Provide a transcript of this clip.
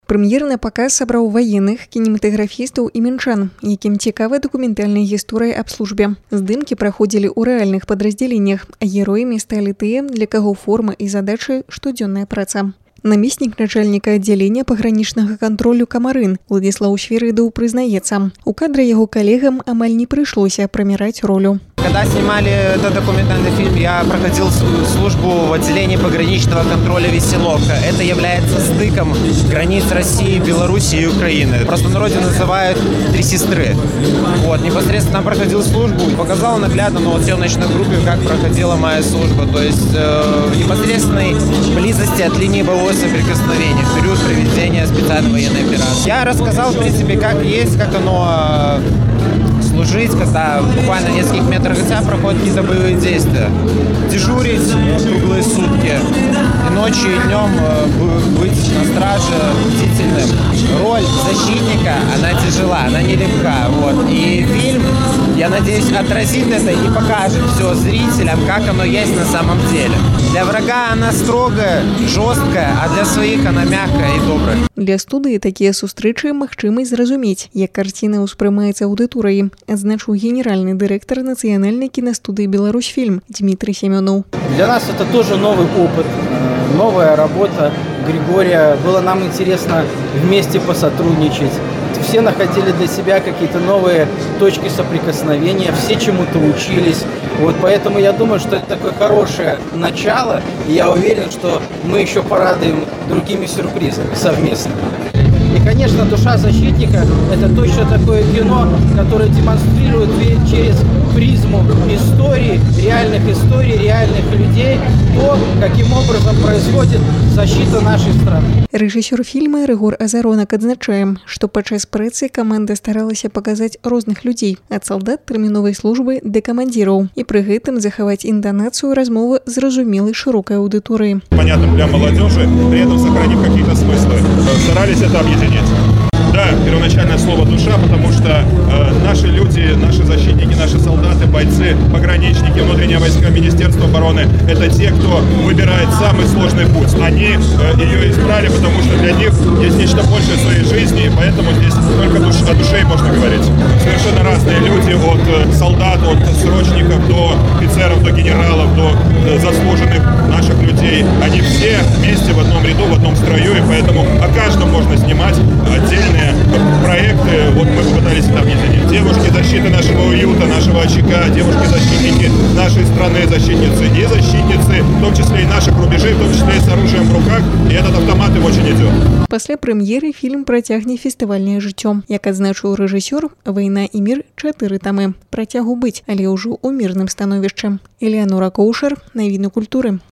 Прэм'ерны паказ сабраў ваенных, кінематаграфістаў і мінчан, якім цікавая дакументальная гісторыя аб службе. Здымкі праходзілі ў рэальных падраздзяленнях, а героямі сталі тыя, для каго форма і задачы штодзённая праца. Намеснік начальніка аддзялення пагранічнага кантролю Камарын Владислав Швірыдаў прызнаецца, у кадры яго калегам амаль не прыйшлося праміраць ролю. Когда снимали этот документальный фильм, я проходил службу в отделении пограничного контроля «Веселовка». Это является стыком границ России, Белоруссии и Украины. Просто в народе называют «Три сестры». Вот, непосредственно проходил службу, показал наглядно на съемочной группе, как проходила моя служба. То есть в непосредственной близости от линии боевого соприкосновения в период проведения специальной военной операции. Я рассказал, в принципе, как есть, как оно служить, когда буквально в нескольких метрах от тебя проходят какие-то боевые действия. Дежурить круглые сутки, и ночью, и днем быть на страже бдительным. Роль защитника, она тяжела, она нелегка. Вот. И фильм, я надеюсь, отразит это и покажет все зрителям, как оно есть на самом деле. Для врага она строгая, жесткая, а для своих она мягкая и добрая. Для студыі такія сустрэчы магчымасць зразумець, як карціна ўспрымаецца аўдыторыяй, адзначыў генеральны дырэктар нацыянальнай кінастудыі «Беларусьфільм» Дмитрий Семёнов. Для нас это тоже новый опыт, новая работа Григория. Было нам интересно вместе посотрудничать. Все находили для себя какие-то новые точки соприкосновения, все чему-то учились. Вот поэтому я думаю, что это такое хорошее начало, и я уверен, что мы еще порадуем другими сюрпризами совместно. И, конечно, «Душа защитника» – это точно такое кино, которое демонстрирует через призму истории, реальных людей, то, каким образом происходит защита нашей страны. Рэжысёр фільма Рыгор Азаронак адзначае, што падчас працы каманда старалася паказаць розных людзей, ад салдат тэрміновай службы да камандзіраў, і пры гэтым захаваць інтанацыю размовы зразумелай шырокай аўдыторыі. Понятным для молодежи, при этом сохранив какие-то смыслы. Старались это объединить. Да, первоначальное слово «душа», потому что наши люди, наши защитники, наши солдаты, бойцы, пограничники, внутренние войска, Министерство обороны – это те, кто выбирает самый сложный путь. Они ее избрали, потому что для них есть нечто большее в своей жизни, и поэтому здесь только о душе можно говорить. Совершенно разные люди, от солдат, от срочников до офицеров, до генералов, до заслуженных наших людей. Они все вместе в одном ряду, в одном строю, и поэтому о каждом можно снимать отдельные проекты. Вот мы попытались это объединить. Девушки защиты нашего уюта, нашего очага, девушки-защитники нашей страны, защитницы и защитницы, в том числе и наших рубежей, в том числе и с оружием в руках. И этот автомат им очень идет. Пасля прэм'еры фільм працягне фестывальнае жыццё. Як адзначыў рэжысёр, «Вайна і мір» 4 тамы. Працягу быць, але ўжо ў мірным становішчы. Элеанора Коушар, навіны культуры.